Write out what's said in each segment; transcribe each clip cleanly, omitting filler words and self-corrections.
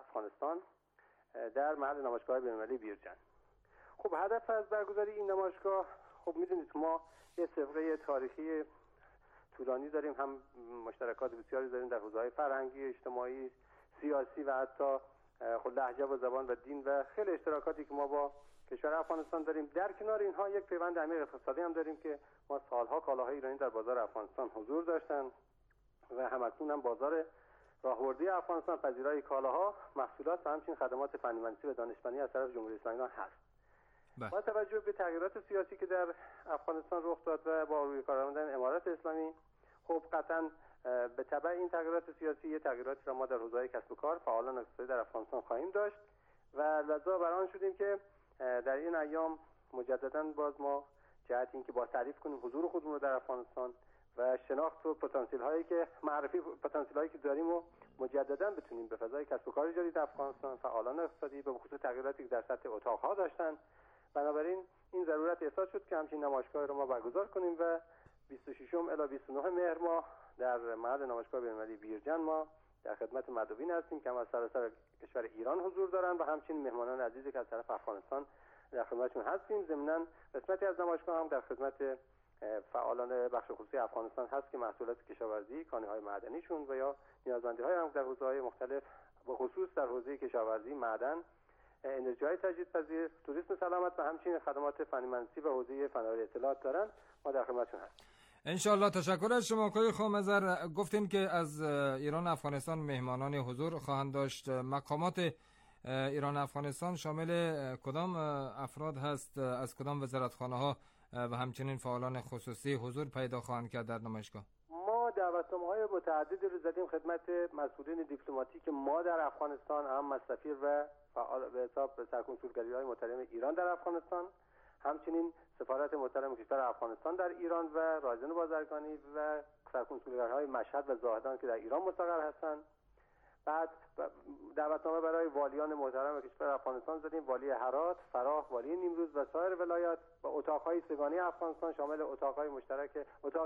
افغانستان در محل نمایشگاه بین‌المللی بیرجن. خب هدف از برگزاری این نمایشگاه، خب میدونید ما یه سابقه تاریخی طولانی داریم، هم مشترکات بسیاری داریم در حوزه‌های فرهنگی، اجتماعی، سیاسی و حتی خود لهجه و زبان و دین و خیلی اشتراکاتی که ما با کشور افغانستان داریم. در کنار اینها یک پیوند عمیق اقتصادی هم داریم که ما سالها کالاهای ایرانی در بازار افغانستان حضور داشتن و همکنون هم بازار راهبردی افغانستان پذیرای کالاها، محصولات و همچنین خدمات فنی مهندسی و دانشمندی از طرف جمهوری اسلامی ایران هست. با توجه به تغییرات سیاسی که در افغانستان رخ داد و با روی کار آمدن امارات اسلامی، خب قطعاً به تبع این تغییرات سیاسی یه تغییراتی را ما در حوزه کسب و کار، فعالان اقتصادی در افغانستان خواهیم داشت و لذا برآن شدیم که در این ایام مجدداً باز ما جهت اینکه با تعریف کنیم حضور خودمون رو در افغانستان و شناخت و پتانسیل هایی که داریم و مجددا بتونیم به فضای کسب و کار جدید افغانستان، فعالان اقتصادی به خصوص تغییراتی که در سطح اتاقها داشتن، بنابراین این ضرورت احساس شد که همچین نمایشگاه رو ما برگزار کنیم و 26 الی 29 مهر ما در محل نمایشگاه بین‌المللی بیرجن ما در خدمت مدعوین هستیم که هم از سراسر کشور ایران حضور دارن و همچنین مهمانان عزیزی که از طرف افغانستان در خدمتشون هستیم. ضمناً قسمتی از نمایشگاه هم در خدمت فعالان بخش خصوصی افغانستان هست که محصولات کشاورزی، کانی‌های معدنیشون و یا نیازمندی‌های هم در حوزه‌های مختلف به خصوص در حوزه کشاورزی، معدن، انرژی‌های تجدیدپذیر، توریسم سلامت و همچنین خدمات فنی مهندسی و حوزه فناوری اطلاعات دارن. ما در خدمتشون هستیم. انشالله. تشکر از شما آقای خامزر. گفتین که از ایران افغانستان مهمانان حضور خواهند داشت. مقامات ایران افغانستان شامل کدام افراد هست، از کدام وزارتخانه‌ها و همچنین فعالان خصوصی حضور پیدا خواهند کرد در نمایشگاه؟ ما دعوتنامه‌های متعددی رو زدیم خدمت مسئولین دیپلماتیک ما در افغانستان، هم سفیر و فعال به حساب سرکنسولگری‌های محترم ایران در افغانستان، همچنین سفارت محترم کشور افغانستان در ایران و رایزن بازرگانی و سرکنسولگری‌های مشهد و زاهدان که در ایران مستقر هستند. بعد دعوتنامه برای والیان محترم کشور افغانستان زدیم، والی هرات، فراه، والی نیمروز و سایر ولایات و اتاق‌های سگانی افغانستان شامل اتاق‌های مشترک، اتاق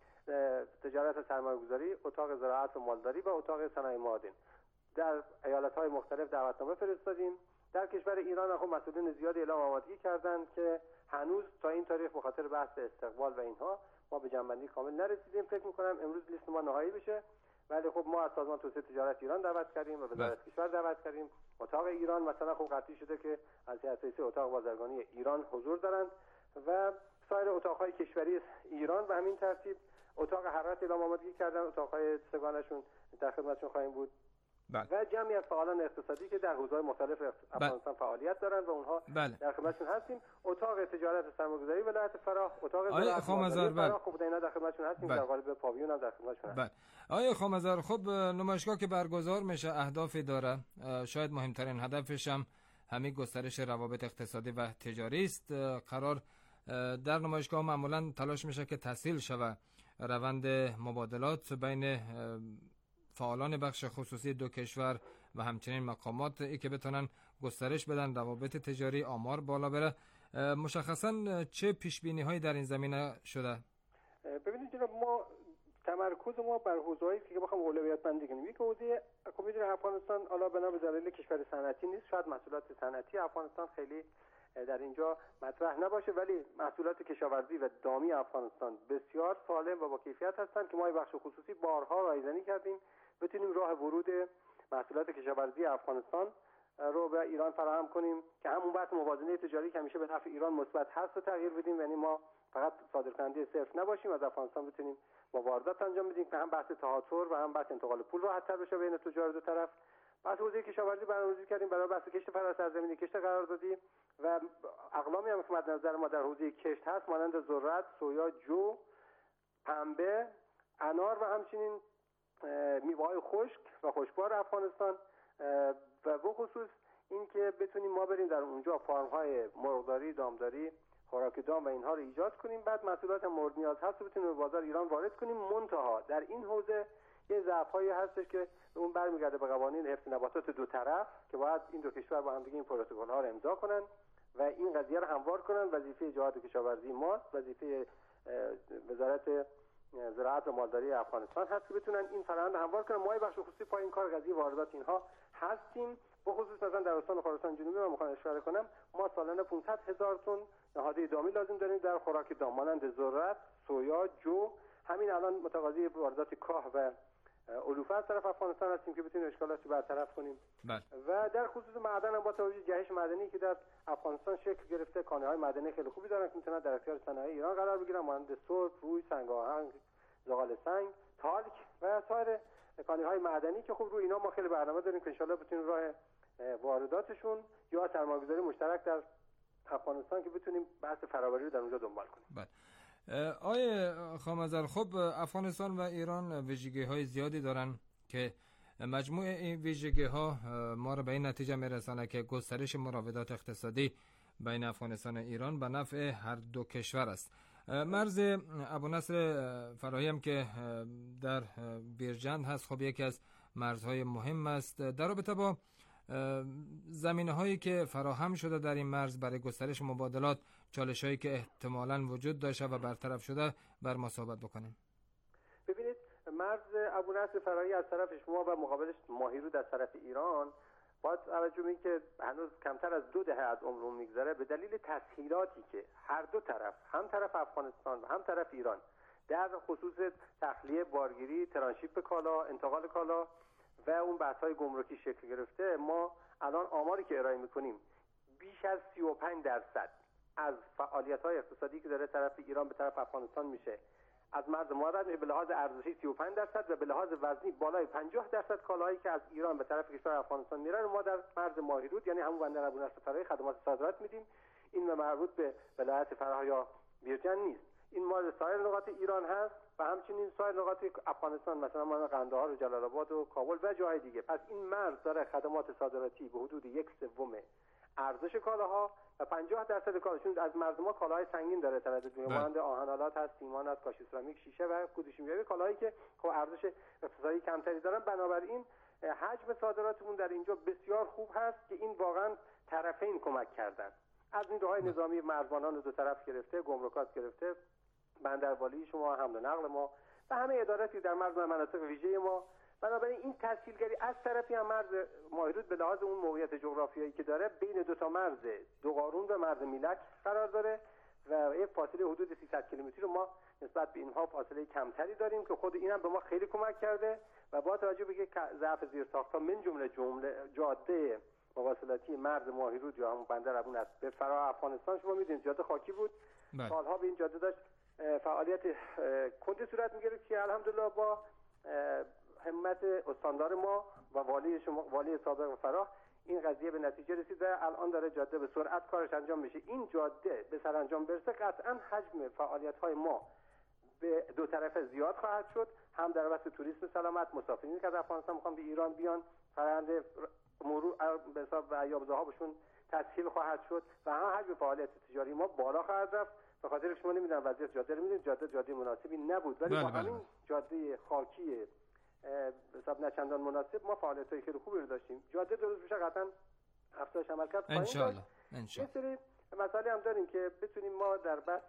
تجارت و سرمایه‌گذاری، اتاق زراعت و مالداری و اتاق صنایع معادن در ایالت‌های مختلف دعوتنامه فرستادیم. در کشور ایران هم مسئولین زیادی اعلام آمادگی کردند که هنوز تا این تاریخ به خاطر بحث استقبال و اینها ما به جنبندی کامل نرسیدیم. فکر می‌کنم امروز لیست ما نهایی بشه، ولی خب ما از سازمان توسعه تجارت ایران دعوت کردیم و وزارت کشور دعوت کردیم. اتاق ایران مثلا خب قطعی شده که از هیئت رئیسه اتاق بازرگانی ایران حضور دارند و سایر اتاق‌های کشوری ایران و همین ترتیب اتاق هرات اعلام آمادگی کردن، اتاق‌های سگانشون در خدمتشون خواهیم بود. و جمعی از فعالان اقتصادی که در حوزه‌های مختلف افغانستان فعالیت دارند و اونها در خدمتشون هستیم. اتاق تجارت و سرمایه‌گذاری ولایت فراه، اتاق زراعت فراه، خب اینا در خدمتشون هستیم. در قالب پاویون هم در خدمتشون هستیم. آقای خامزر، خب نمایشگاه که برگزار میشه اهدافی داره، شاید مهمترین هدفش هم همین گسترش روابط اقتصادی و تجاری است. قرار در نمایشگاه معمولا تلاش میشه که تسهیل شود روند مبادلات بین فعالان بخش خصوصی دو کشور و همچنین مقامات ای که بتونن گسترش بدن روابط تجاری، آمار بالا بره. مشخصا چه پیشبینی هایی در این زمینه شده؟ ببینید جناب، ما تمرکز ما بر حوزه‌ای که بخوام اولویت بندی کنیم، یک حوزه میدونید افغانستان حالا بنا به دلایل کشور صنعتی نیست، شاید محصولات صنعتی افغانستان خیلی در اینجا مطرح نباشه، ولی محصولات کشاورزی و دامی افغانستان بسیار سالم و با کیفیت هستند که ما بخش خصوصی بارها رایزنی کردیم بتونیم راه ورود محصولات کشاورزی افغانستان رو به ایران فراهم کنیم که همون بحث موازنه تجاری که همیشه به نفع ایران مثبت هست رو تغییر بدیم، یعنی ما فقط صادرکننده صرف نباشیم، از افغانستان بتونیم واردات انجام بدیم که هم بحث تهاتر و هم بحث انتقال پول راحت‌تر بشه بین تجار دو طرف. بعد حوزه کشاورزی برنامه‌ریزی کردیم برای بحث کشت فراسرزمینی، کشت قراردادی و اقلامی هم که مد نظر ما در حوزه کشت هست مانند ذرت، سویا، جو، پنبه، انار و همچنین میوه‌های خشک و خشکبار افغانستان و به خصوص این که بتونیم ما بریم در اونجا فارم‌های مرغداری، دامداری، خوراک دام و اینها رو ایجاد کنیم، بعد محصولات مورد نیاز هست رو بتونیم به بازار ایران وارد کنیم. منتها در این حوزه یه ضعف‌هایی هستش که اون برمیگرده به قوانین حفظ نباتات دو طرف که باید این دو کشور با هم دیگه این پروتکل‌ها رو امضا کنن و این قضیه رو هموار کنن. وظیفه جهاد کشاورزی ماست، وظیفه وزارت زراعت و مالداری افغانستان هست که بتونن این فرآیند هموار کنن. ما بخش خصوصی پای این کار قضیه واردات اینها هستیم. به خصوص مثلا در استان خراسان جنوبی من میخوام اشاره کنم، ما سالانه 500,000 تن نهاده دامی لازم داریم در خوراک دام، مانند ذرت، سویا، جو. همین الان متقاضی واردات کاه و علوفه از طرف افغانستان هستیم که بتونیم اشکالات رو برطرف کنیم. و در خصوص معدن هم با توجه جهش معدنی که در افغانستان شکل گرفته، کانه‌های معدنی خیلی خوبی دارن که میتونن در اختیار صنایع ایران قرار بگیرن، مانند سرب، روی، سنگ آهن، زغال سنگ، تالک و سایر کانه‌های معدنی که خب روی اینا ما خیلی برنامه داریم که ان شاءالله بتونیم راه وارداتشون یا سرمایه‌گذاری مشترک در افغانستان که بتونیم بحث فرآوری رو در اونجا دنبال کنیم. بله. آقای خامزر، خب افغانستان و ایران ویژگی‌های زیادی دارن که مجموع این ویژگی‌ها ما را به این نتیجه میرسانه که گسترش مراودات اقتصادی بین افغانستان و ایران به نفع هر دو کشور است. مرز ابونصر فراهی هم که در بیرجند هست، خب یکی از مرزهای مهم است. در رابطه با زمینه‌هایی که فراهم شده در این مرز برای گسترش مبادلات، چالش‌هایی که احتمالاً وجود داشته و برطرف شده، بر ما صحبت بکنیم. ببینید، مرز ابونصر فراهی از طرف شما و مقابلش ماهیرود از طرف ایران، با توجه به اینکه هنوز کمتر از 2 دهه از عمر میگذره، به دلیل تسهیلاتی که هر دو طرف، هم طرف افغانستان و هم طرف ایران، در خصوص تخلیه، بارگیری، ترانشیپ کالا، انتقال کالا و اون بحث‌های گمرکی شکل گرفته، ما الان آماری که ارائه می‌کنیم بیش از 35% از فعالیت‌های اقتصادی که داره طرف ایران به طرف افغانستان میشه از مرز ما رد میشه. به لحاظ ارزشی 35% و به لحاظ وزنی بالای 50% کالاهایی که از ایران به طرف کشور افغانستان میره ما در مرز ماهیرود، یعنی همون بندر ابونصر فراهی، خدمات صادرات میدیم. این مربوط به ولایت فراه یا بیرجند نیست، این مال سایر نقاط ایران هست و همچنین سایر نقاط افغانستان، مثلا مانند قندهار و جلال آباد و کابل و جاهای دیگه. پس این مرز داره خدمات صادراتی به حدود 1/3 ارزش کالاها و 50% کالاهاشون از مرز ما کالاهای سنگین داره تردد میکنه، مانند آهن‌آلات هست، سیمان هست، کاشی سرامیک، شیشه و کودشیمیایی، کالاهایی که خب ارزش اقتصادی کمتری دارن. بنابراین حجم صادراتمون در اینجا بسیار خوب هست که این واقعا طرفین کمک کردن، از نیروهای نظامی مرزبانان دو طرف گرفته، گمرکات گرفته، بندروالی شما، حمل و نقل ما و همه اداراتی در مرز مناطق ویژه ما. بنابراین این تسهیلگری از طرفی هم مرز ماهیرود به لحاظ اون موقعیت جغرافیایی که داره بین دو تا مرز، دو قارون و مرز میلک قرار داره و یک فاصله حدود 300 کیلومتری رو ما نسبت به اینها فاصله کمتری داریم که خود اینم به ما خیلی کمک کرده و با توجه به ضعف زیرساخت‌ها من جمله جاده مواصلاتی مرز ماهیرود یا همون بندر ابونصر به فراه افغانستان، شما میدونید جاده خاکی بود، سالها به این جاده داشت فعالیت کندی صورت می‌گرفت که الحمدلله با همت استاندار ما و والی سابق فراه این قضیه به نتیجه رسید و الان داره جاده به سرعت کارش انجام میشه. این جاده به سرانجام برسه قطعا حجم فعالیت‌های ما به دو طرفه زیاد خواهد شد، هم در بحث توریسم سلامت، مسافرینی که از افغانستان میخوان به ایران بیان فرآیند مرور به حساب و ایاب‌ها بهشون تسهیل خواهد شد و هم حجم فعالیت تجاری ما بالا خواهد رفت. به خاطر شما نمیدونم وضعیت جاده رو میدونید، جاده مناسبی نبود، ولی با همین جاده خاکی به حساب نه چندان مناسب ما فعالیت‌های خیلی خوبی رو داشتیم. جاده درست بشه قطعا افزایش عملکرد خواهیم داشت. ان شاءالله مسئله هم داریم که بتونیم ما در بحث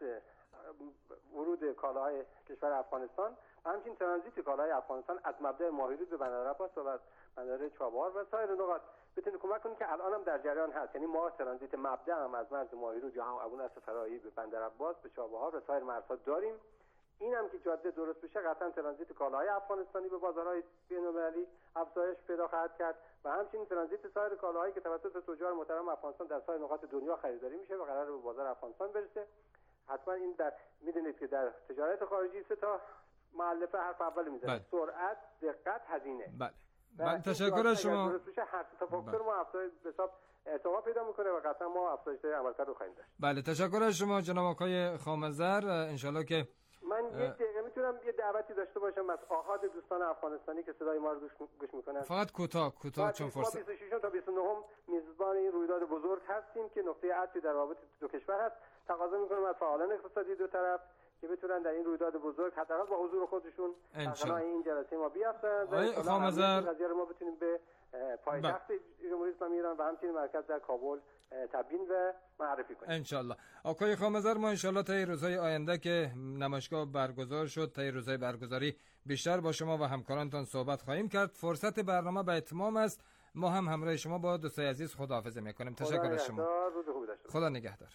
ورود کالاهای کشور افغانستان و همچنین ترانزیت کالاهای افغانستان از مبدا ماهیرود به بندر عباس و بندر چابهار و سایر نقاط بتونیم کمک کنیم که الان هم در جریان هست. یعنی ما ترانزیت مبدا هم از مرز ماهیرود یا هم ابونصر فراهی به بندر عباس، به چابهار و سایر مرزها داریم. این هم که جاده درست بشه قطعا ترانزیت کالاهای افغانستانی به بازارهای بین‌المللی افزایش پیدا خواهد کرد و همچنین ترانزیت سایر کالاهایی که توسط تجار محترم افغانستان در سایر نقاط دنیا خریداری میشه و قراره به بازار افغانستان برسه. حتما این در میدونید که در تجارت خارجی 3 تا مؤلفه حرف اول میذاره: سرعت، دقت، هزینه. بله. تشکر از شما. درست بشه هر 3 تا فاکتور ما افزایش به حساب ارتقا پیدا میکنه و قطعا ما افزایش عملکرد رو خواهیم داشت. بله، تشکر از شما جناب آقای خامزر. ان شاءالله که من یک دقیقه میتونم یه دعوتی داشته باشم از آحاد دوستان افغانستانی که صدای ما رو گوش میکنن. فقط کوتاه چون فرصت. ما 26 تا 29 میزبان این رویداد بزرگ هستیم که نقطه عطفی در رابطه دو کشور هست. تقاضا میکنم از فعالان اقتصادی دو طرف که بتونن در این رویداد بزرگ حداقل با حضور خودشون در این جلسه ما بیافتن و خامزر قضیه رو ما بتونیم به پایتخت جمهوری اسلامی ایران و همچنین مرکز در کابل تبیین و معرفی کنیم. انشالله. آقای خامزر، ما انشالله تا روزهای آینده که نمایشگاه برگزار شد، تا روزهای برگزاری بیشتر با شما و همکارانتان صحبت خواهیم کرد. فرصت برنامه به اتمام است. ما هم همراه شما با دوستای عزیز خداحافظی میکنیم. تشکر از شما. روز خوبی داشته باشید. خدا نگهدار.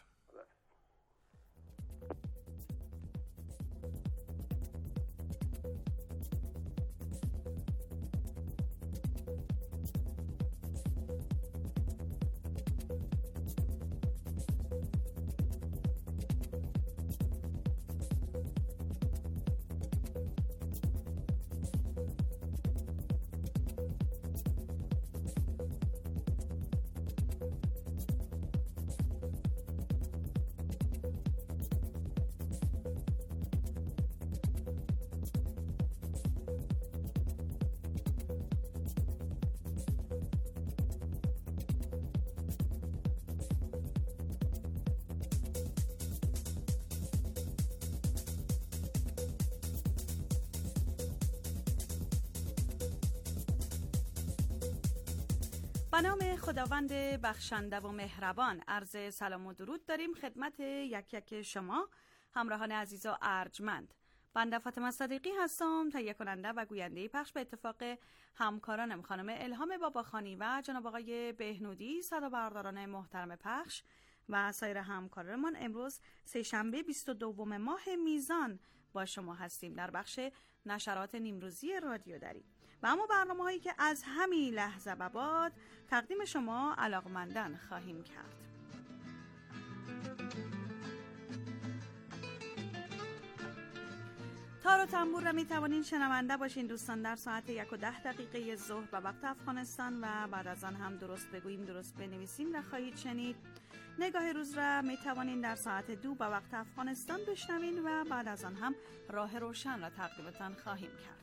به نام خداوند بخشنده و مهربان، عرض سلام و درود داریم خدمت یک یک شما همراهان عزیز و ارجمند. بنده فاطمه صدیقی هستم، تهیه کننده و گوینده پخش. به اتفاق همکارانم خانم الهام باباخانی و جناب آقای بهنودی صدابرداران محترم پخش و سایر همکارانمان، امروز سه‌شنبه 22 ماه میزان با شما هستیم در بخش نشرات نیمروزی رادیو دری و اما برنامه هایی که از همین لحظه به بعد تقدیم شما علاقمندان خواهیم کرد. تار و تنبور را می توانین شنونده باشین دوستان در ساعت 1:10 ظهر به وقت افغانستان و بعد از آن هم درست بگوییم درست بنویسیم را خواهید شنید. نگاه روز را می توانین در ساعت 2 به وقت افغانستان بشنوین و بعد از آن هم راه روشن را تقدیمتان خواهیم کرد.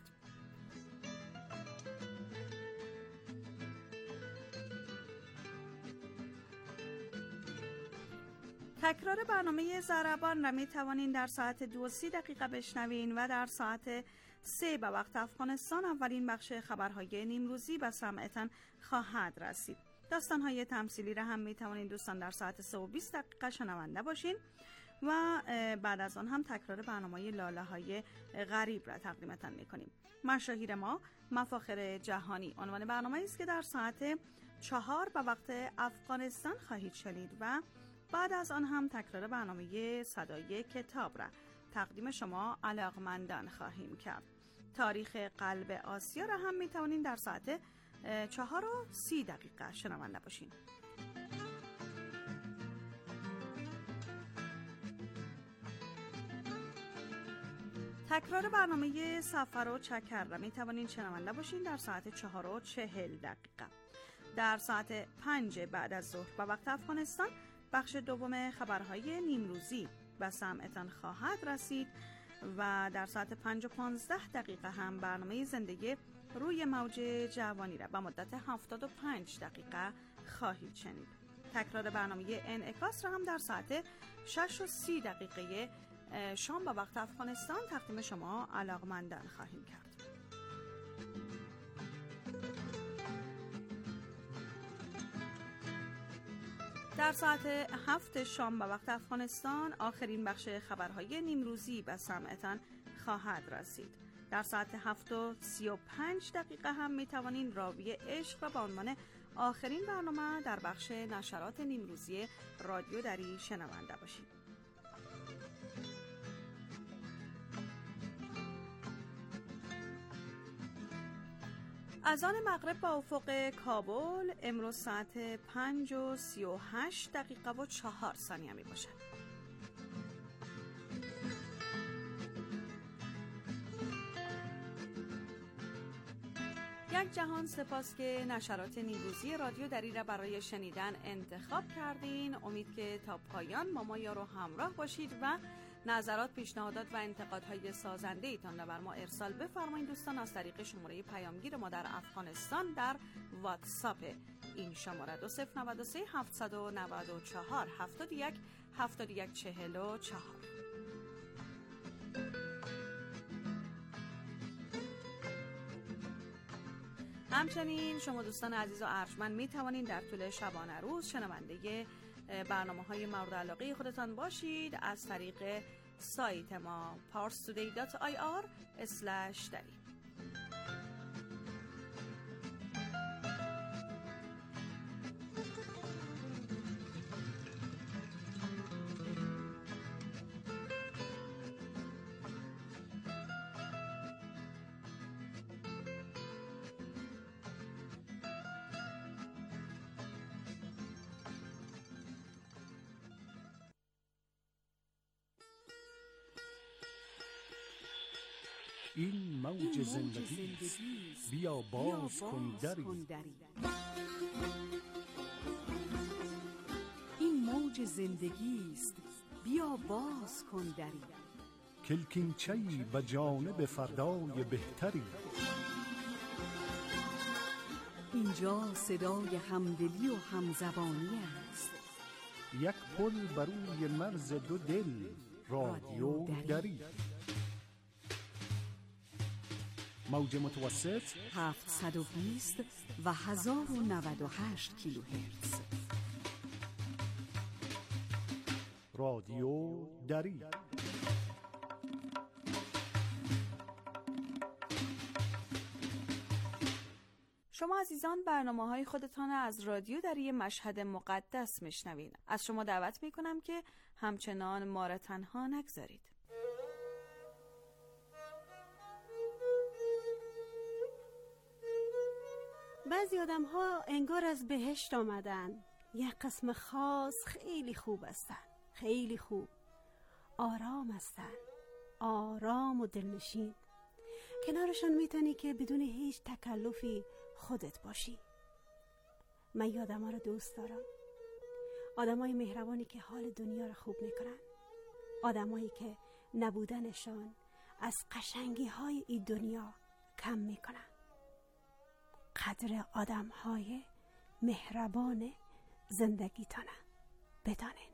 تکرار برنامه ضربان را می توانین در ساعت 2:30 بشنوین و در ساعت 3 به وقت افغانستان اولین بخش خبرهای نیمروزی به سمعتان خواهد رسید. داستانهای تمثیلی را هم می توانین دوستان در ساعت 3:20 شنونده باشین و بعد از آن هم تکرار برنامه لاله های غریب را تقدیمتان می کنیم. مشاهیر ما مفاخر جهانی عنوان برنامه است که در ساعت 4 به وقت افغانستان خواهید شنید و بعد از آن هم تکرار برنامه صدای کتاب را تقدیم شما علاقمندان خواهیم کرد. تاریخ قلب آسیا را هم می توانین در ساعت 4:30 شنونده باشین. تکرار برنامه سفر و چکر را می توانین شنونده باشین در ساعت 4:40. در ساعت 5 بعد از ظهر به وقت افغانستان بخش دوم خبرهای نیمروزی به سمعتان خواهد رسید و در ساعت 5:15 هم برنامه زندگی روی موج جوانی را به مدت 75 دقیقه خواهید شنید. تکرار برنامه انعکاس را هم در ساعت 6:30 شام به وقت افغانستان تقدیم شما علاقمندان خواهیم کرد. در ساعت 7 شام به وقت افغانستان آخرین بخش خبرهای نیمروزی به سمعتان خواهد رسید. در ساعت 7:35 هم می توانین راوی عشق را به عنوان آخرین برنامه در بخش نشرات نیمروزی رادیو دری شنونده باشید. از آن مغرب با افق کابل امروز ساعت 5:38 می باشد. یک جهان سپاس که نشرات نیمروزی رادیو دری را برای شنیدن انتخاب کردین. امید که تا پایان با ما یارو همراه باشید و نظرات، پیشنهادات و انتقادهای سازنده ایتان را بر ما ارسال بفرمایید دوستان از طریق شماره پیامگیر ما در افغانستان در واتساپ. این شماره 2093 794 71 7144. همچنین شما دوستان عزیز و ارجمند می توانید در طول شبانه روز شنونده برنامه‌های مورد علاقه خودتان باشید از طریق سایت ما parstoday.ir/dari. این موج زندگی بیا باز کن دری. این موج زندگی است، بیا باز کن دری. کلکینچه‌ای به جانب فردای بهتری. اینجا صدای همدلی و همزبانی است. یک پل بر روی مرز دو دل، رادیو دری. موج متوسط 720 و 1098 کیلوهرتز. رادیو دری. شما عزیزان برنامه‌های خودتان از رادیو دری مشهد مقدس میشنوین. از شما دعوت میکنم که همچنان ما را تنها نگذارید. بعضی آدم‌ها انگار از بهشت آمدن. یک قسم خاص خیلی خوب هستن، خیلی خوب، آرام هستن، آرام و دلنشین. کنارشان میتونی که بدون هیچ تکلفی خودت باشی. من این آدم‌ها رو دوست دارم. آدمای مهربانی که حال دنیا رو خوب میکنن. آدمایی که نبودنشان از قشنگی‌های این دنیا کم میکنن. قدر آدم‌های مهربان زندگیتانه بدانین.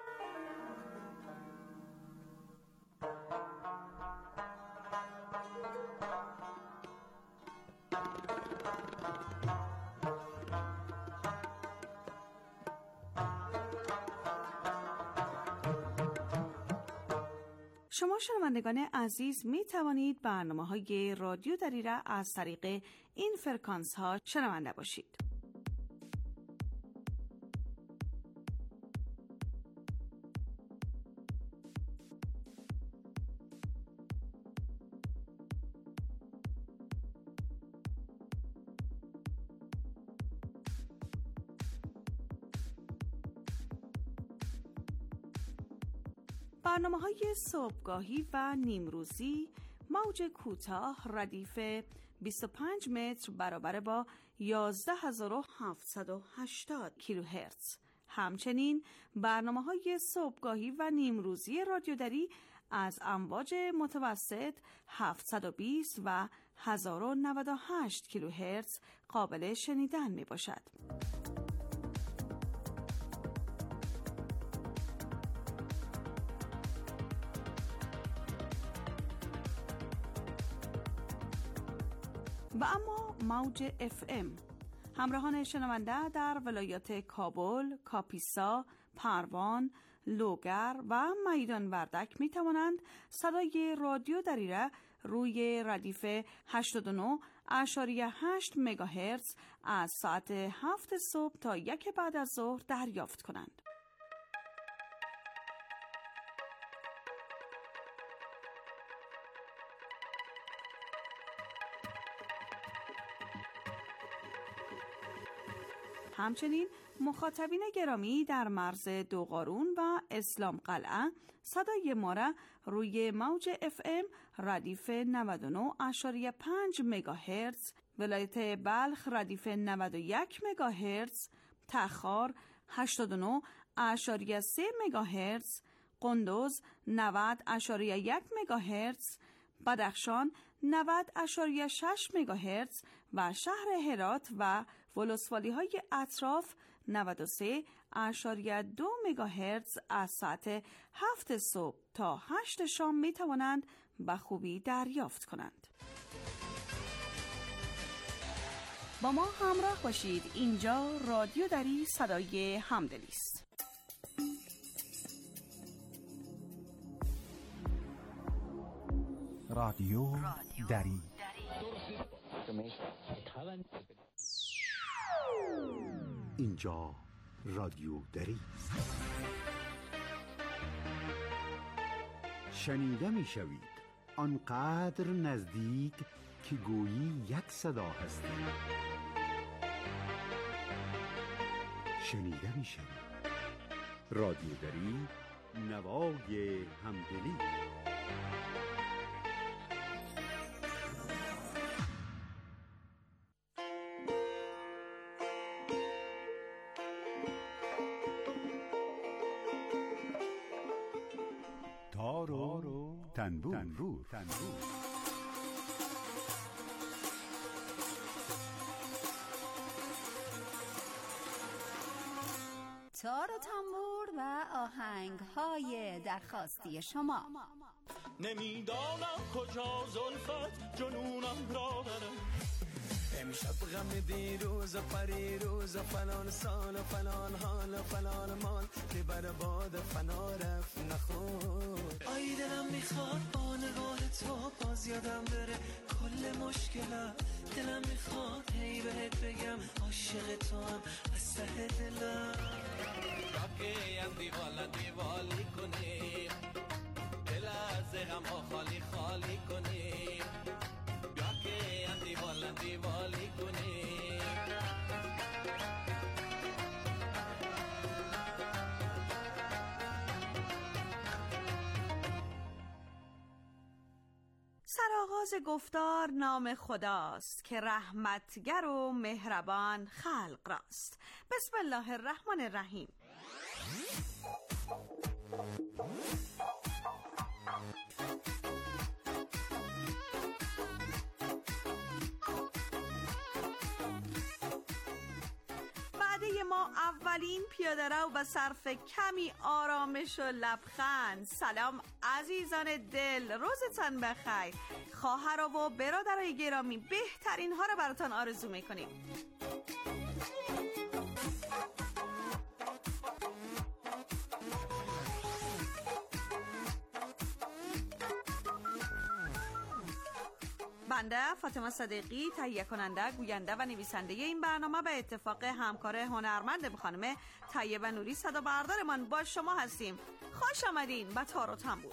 شما شنوندگان عزیز می توانید برنامه‌های رادیو دری را از طریق این فرکانس ها شنونده باشید. برنامه‌های صبحگاهی و نیمروزی موج کوتاه ردیف 25 متر برابر با 11780 کیلوهرتز. همچنین برنامه‌های صبحگاهی و نیمروزی رادیو دری از امواج متوسط 720 و 1098 کیلوهرتز قابل شنیدن می‌باشد. و اما موج FM همراهان شنونده در ولایات کابل، کاپیسا، پروان، لوگر و میدان وردک می توانند صدای رادیو دری را روی ردیف 89.8 مگاهرتز از ساعت 7 صبح تا 1 بعد از ظهر دریافت کنند. همچنین مخاطبین گرامی در مرز دوقارون و اسلام قلعه صدای ما را روی موج FM ردیف 99.5 مگاهرتز، ولایت بلخ ردیف 91 مگاهرتز، تخار 89.3 مگاهرتز، قندوز 90.1 مگاهرتز، بدخشان 90.6 مگاهرتز و شهر هرات و ولسوالی های اطراف 93.2 مگاهرتز از ساعت 7 صبح تا 8 شام می توانند به خوبی دریافت کنند. با ما همراه باشید. اینجا رادیو دری صدای همدلی است. رادیو دری. اینجا رادیو دری است. شنیده می شوید آنقدر نزدیک که گویی یک صدا هستید. شنیده می شوید رادیو دری، نوای همدلی. تار و تنبور. تار و تنبور و آهنگ‌های درخواستی شما. نمیدانم کجا زلفت جنونم را بره، امشب غم دیروز و پریروز و فلان سال و فلان حال و فلان مال که بر باد فنا رفت نخور. آی دلم میخواد با نگاه تو باز یادم بره کل مشکلات، دلم میخواد هی بهت بگم عاشق تو هم از ته دلم. راکی هم دیوالی کنیم، دل از غم ها خالی خالی کنیم، راکی هم دیوالی کنیم. سرآغاز گفتار نام خداست که رحمتگر و مهربان خلق راست. بسم الله الرحمن الرحیم. بعد ما اولین پیاده رو و صرف کمی آرامش و لبخند. سلام عزیزان دل، روزتان بخیر. خواهرها و برادرای گرامی، بهترین ها رو براتان آرزو میکنیم. بنده فاطمه صدیقی، تهیه کننده، گوینده و نویسنده این برنامه به اتفاق همکار هنرمند خانم طیبه نوری صدا بردارمان با شما هستیم. خوش آمدین به تار و تنبور.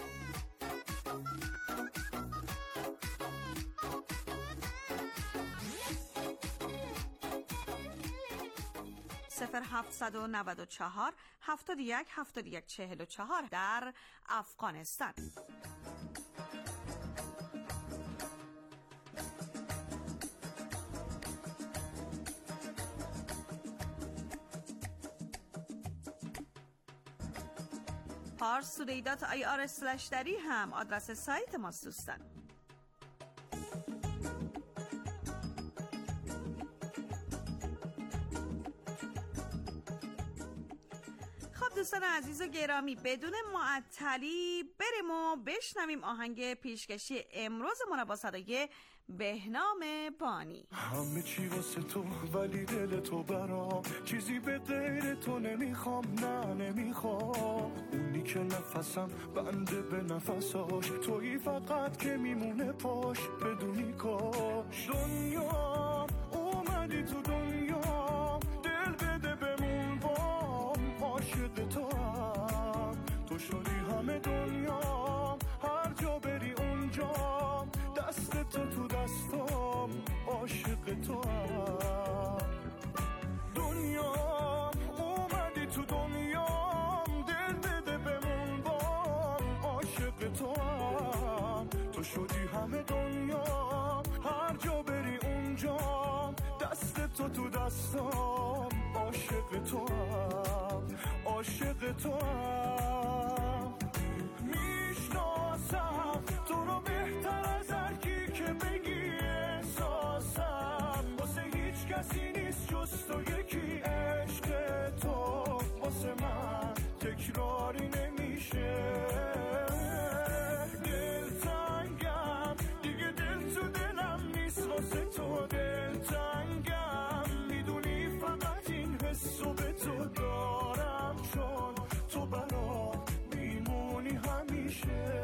صفر 794 71 71 44 در افغانستان. parstoday.ir/dari هم آدرس سایت ماست دوستان. خب دوستان عزیز و گرامی، بدون معطلی بریم و بشنویم آهنگ پیشکشی امروز ما با صدای بهنام بانی. همه چی واسه تو ولی دل تو برام، چیزی به غیر تو نمیخوام، نه نمیخوام. اونی که نفسم بنده به نفساش، تویی فقط که میمونه پاش بدونی کاش. دنیا اومدی تو دنیا، دل بده بمون بام، عاشق تو هم تو شدی همه دنیا، هر جا بری اونجا دست تو دستم، عاشق تو هم. دنیا اومدی تو دنیا، دل بده بمون بام، عاشق تو هم تو شدی همه دنیا، هر جا بری اونجا دست تو دستم، عاشق تو هم، عاشق تو هم. میشناسم تو رو بهتر از هر کی که بگی احساسم، واسه هیچ کسی نیست جز تو یکی. عشق تو واسه من تکراری نمیشه، دلتنگم دیگه، دل تو دلم نیست واسه تو. دلتنگم میدونی فقط این حسو به تو دارم، چون تو برام میمونی همیشه.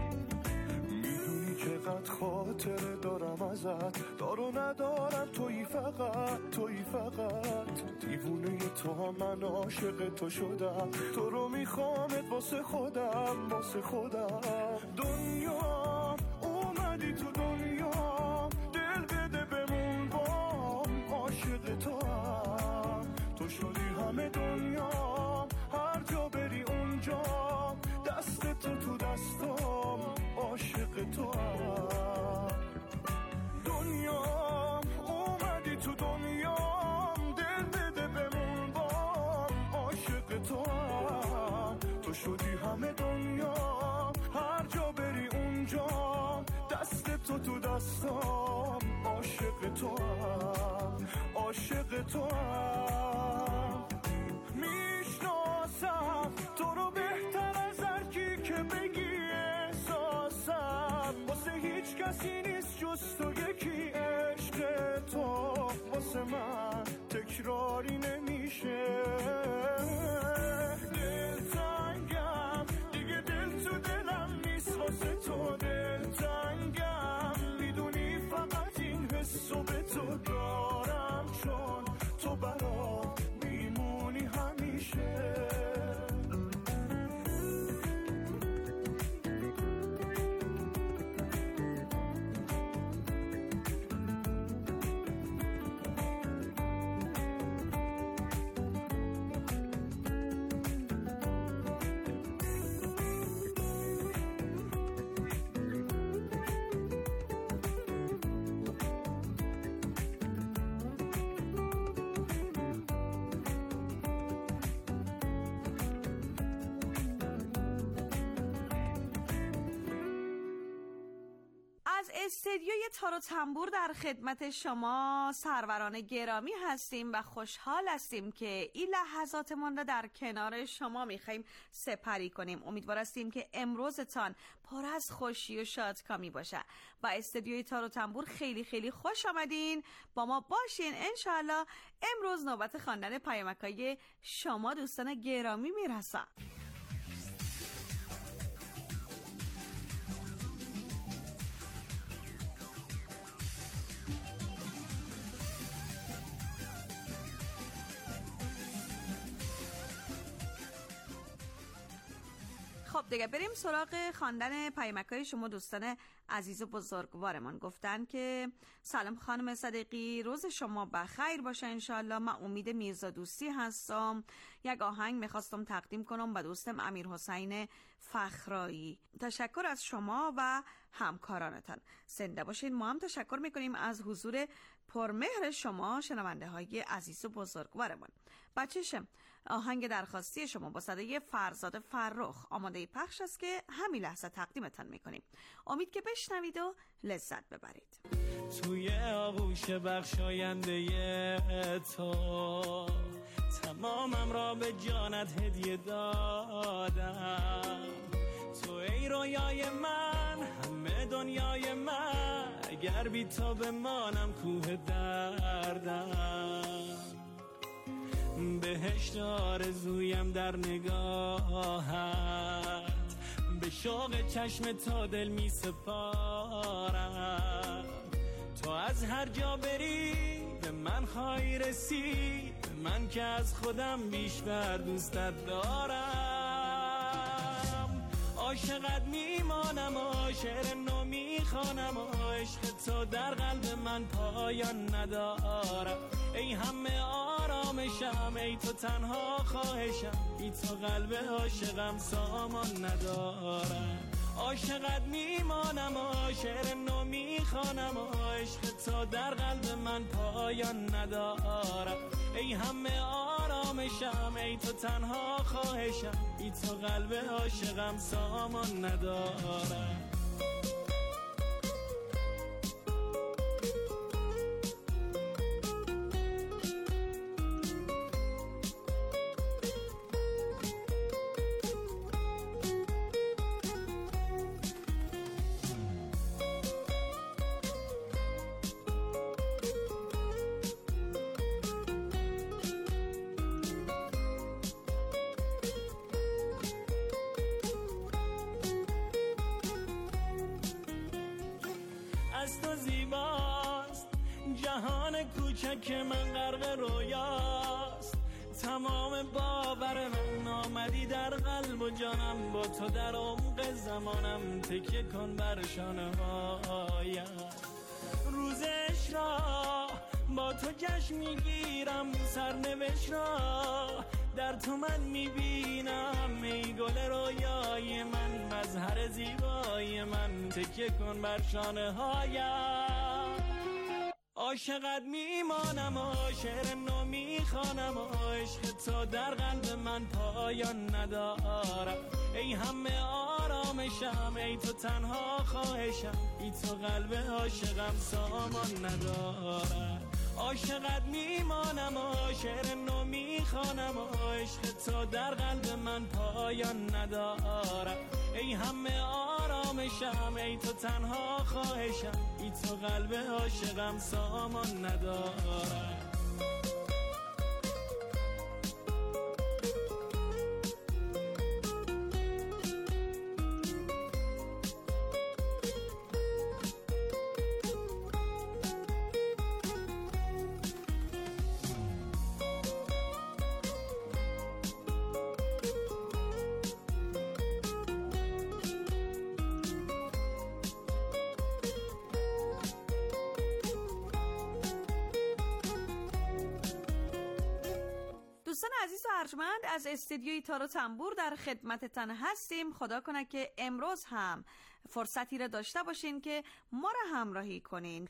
خاطره دارم ازت، دار و ندارم تویی فقط دیوونه تو، من عاشق تو شدم، تو رو میخوامت واسه خودم. دنیا اومدی تو دنیا، دل بده بمون بام، عاشق تو هم، تو شدی همه دنیا، هر جا بری اونجا، دست تو دستم، عاشق تو هم. دنیا اومدی تو دنیا، دل بده بمون بام، عاشق تو هم، تو شدی همه دنیا، هر جا بری اونجا، دست تو دستم، عاشق تو هم، عاشق تو هم. میشناسم تو رو بهتر از هر کی که بگی احساسم، واسه هیچ کسی نیست جز تو یکی، عشق تو واسه من تکراری نمیشه. دلتنگم دیگه، دل تو دلم نیست واسه تو، دلتنگم میدونی فقط این حسو به تو دارم، چون تو برام میمونی همیشه. از استدیوی تار و تنبور در خدمت شما سروران گرامی هستیم و خوشحال هستیم که این لحظاتمان را در کنار شما میخواییم سپری کنیم. امیدوار هستیم که امروزتان پر از خوشی و شادکامی باشه و استدیوی تار و تنبور خیلی خیلی خوش آمدین، با ما باشین. انشاءالله امروز نوبت خواندن پیامک‌های شما دوستان گرامی میرسه. خب دیگه بریم سراغ خواندن پیامک‌های شما دوستان عزیز و بزرگوارمان. گفتن که سلام خانم صدیقی، روز شما بخیر باشه انشالله. من امید میرزا دوستی هستم. یک آهنگ میخواستم تقدیم کنم به دوستم امیر حسین فخرایی. تشکر از شما و همکارانتان. زنده باشین. ما هم تشکر میکنیم از حضور پرمهر شما شنونده های عزیز و بزرگوارمان. بچه‌شم آهنگ درخواستی شما با صدای فرزاد فرخ آماده پخش است که همین لحظه تقدیمتان میکنیم. امید که بشنوید و لذت ببرید. توی آغوش بخشاینده تو تمامم را به جانت هدیه دادم. تو ای رویای من، همه دنیای من، اگر بی تو بمانم کوه دردم. بهشت آرزویم در نگاهت، به شوق چشم تو دل می سپارم. تو از هر جا بری به من خواهی رسید، من که از خودم بیشتر دوستت دارم. عاشقت میمانم و شعر نو میخوانم و عشق تو در قلب من پایان ندارم. ای همه آرامشم، ای تو تنها خواهشم، بی تو قلب عاشقم سامان ندارم. عاشقت میمانم و شعر نو میخوانم و عشق تو در قلب من پایان ندارم. ای همه آرامشم، ای تو تنها خواهشم، بی تو قلب عاشقم سامان ندارم. کوچک من غرق رویاست، تمام باور من آمدی در قلب و جانم، با تو در عمق زمانم تکیه کن بر شانه هایم. روزش را با تو جشن میگیرم، سرنوشت را در تو من میبینم، ای گل رویای من، مظهر زیبای من، تکیه کن بر شانه هایم. عاشقت میمانم و شعر نو میخوانم و عشق تو در قلب من پایان ندارم، ای همه آرامشم، ای تو تنها خواهشم، ای تو قلب عاشقم سامان ندارم. عاشقت میمانم و شعر نو میخوانم و عشق تو در قلب من پایان ندارم، ای همه آرامشم، ای تو تنها خواهشم، ای تو قلب عاشقم سامان ندارم. دوستان عزیز و ارجمند، از استودیوی تار و تنبور در خدمتتان هستیم. خدا کنه که امروز هم فرصتی را داشته باشین که ما را همراهی کنین.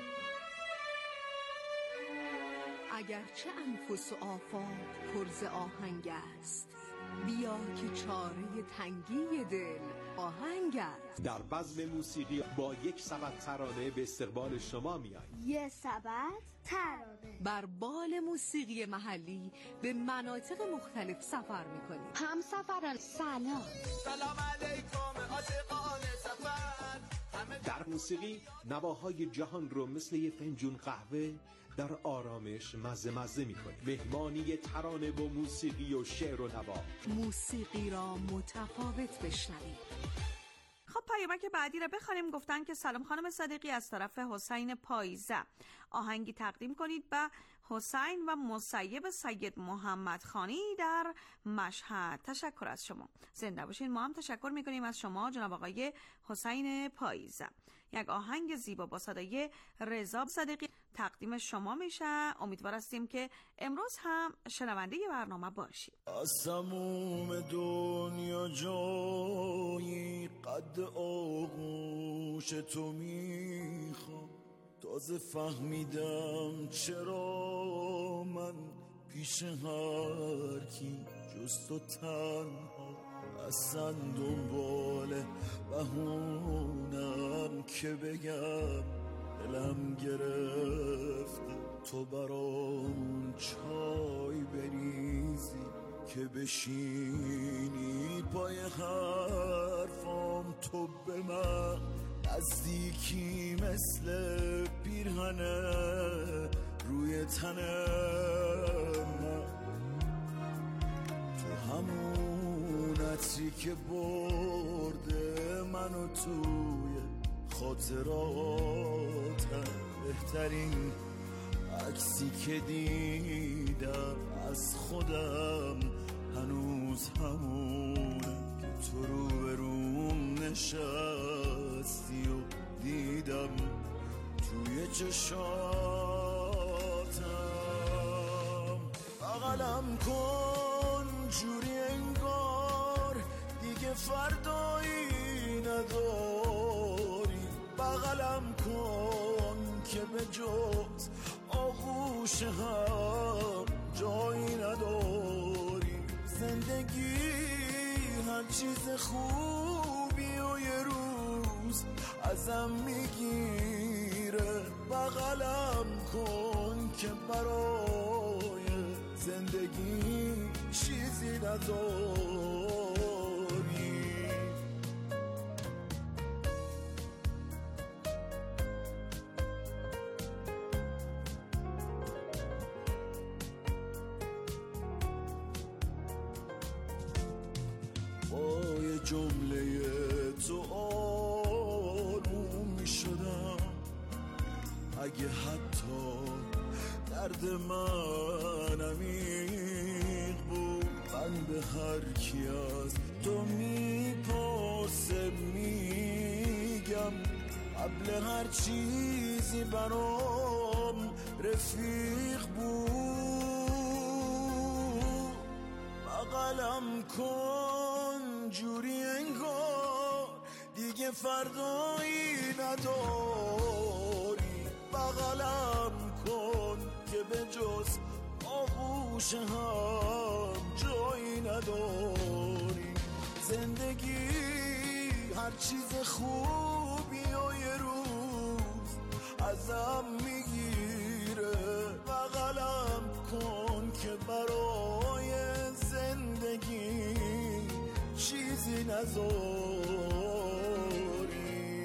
اگرچه انفس و آفاق پر ز آهنگ است، بیا که چاره تنگی دل آهنگ است. در بزم موسیقی با یک سبد ترانه به استقبال شما میاییم. یک سبد ترانه بر بال موسیقی محلی به مناطق مختلف سفر میکنیم. هم سفران سلام علیکم عاشقان سفر. در موسیقی نواهای جهان رو مثل یه فنجون قهوه در آرامش مزه میکنیم. مهمانی ترانه با موسیقی و شعر و نوا. موسیقی را متفاوت بشنویم. خب پیامک بعدی را بخوانیم. گفتن که سلام خانم صدیقی، از طرف حسین پایزه آهنگی تقدیم کنید به حسین و مسیب سید محمد خانی در مشهد. تشکر از شما، زنده باشین. ما هم تشکر میکنیم از شما جناب آقای حسین پایزه. یک آهنگ زیبا با صدای رضا صدیقی تقدیم شما میشه. امیدوار هستیم که امروز هم شنونده برنامه باشید. از تموم دنیا جایی قد آغوش تو میخوام، تازه فهمیدم چرا من پیش هر کی جز تو تنها، اصلا دنبال بهونم که بگم دلم گرفته، تو برام چای بریزی که بشینی پای حرفام، تو به من نزدیکی مثل پیرهنه روی تن من، تو همون عطری که برده منو توی خاطراتم، بهترین عکسی که دیدم از خودم هنوز همونه، که تو رو به روم نشستی و دیدم توی چشاتم، بغلم کن جوری انگار دیگه فردایی نداری، بغلم کن که به جز آغوش هم جایی نداری، زندگی هر چیز خوبی و یه روز ازم میگیره، بغلم کن که برای زندگی چیزی نداری. با یه جمله تو آروم می شدم، اگه حتی درد من عمیق بود. من به هر کی از تو میپرسه میگم قبل هر چیزی برام رفیق بود. بغلم کن جوری انگار دیگه فردایی نداری. بغلم کن که به جز آغوش هم جایی نداری. زندگی هر چیز خوبی و یه روز ازم میگیره. بغلم کن که برای زندگی چیزی نذاری.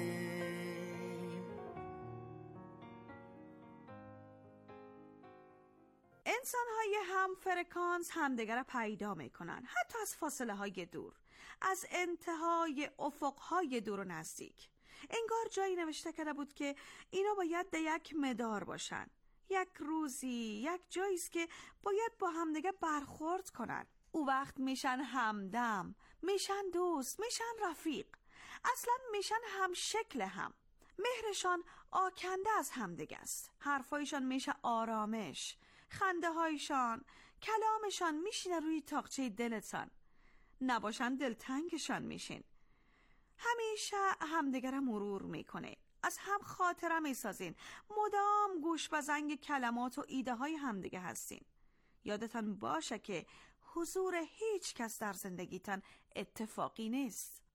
انسان‌های هم فرکانس همدیگر پیدا می‌کنن، حتی از فاصله‌های دور، از انتهای افق‌های دور و نزدیک. انگار جایی نوشته کرده بود که اینا باید در یک مدار باشن. یک روزی، یک جاییست که باید با همدیگه برخورد کنن. او وقت میشن همدم، میشن دوست، میشن رفیق، اصلا میشن هم شکل هم. مهرشان آکنده از همدیگه است. حرفایشان میشه آرامش، خنده هایشان، کلامشان میشینه روی تاقچه دلتان. نباشن دلتنگشان میشین. همیشه همدیگر مرور میکنه، از هم خاطره میسازین، مدام گوش به زنگ کلمات و ایده های همدیگه هستین. یادتان باشه که حضور هیچ کس در زندگیتان اتفاقی نیست.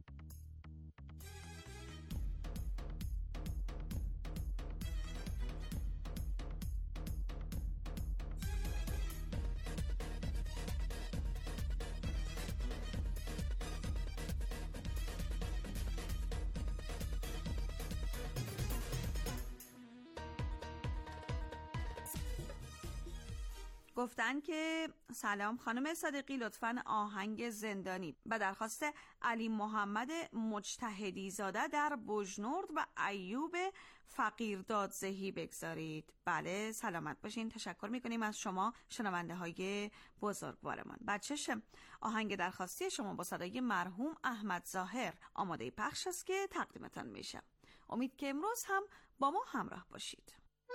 گفتن که سلام خانم صادقی، لطفاً آهنگ زندانی به درخواست علی محمد مجتهدی زاده در بوجنورد و ایوب فقیردادزهی بگذارید. بله سلامت باشین، تشکر میکنیم از شما شنونده های بزرگوارمان. بچه‌شم آهنگ درخواستی شما با صدای مرحوم احمد ظاهر آماده پخش است که تقدیمتان میشه. امید که امروز هم با ما همراه باشید.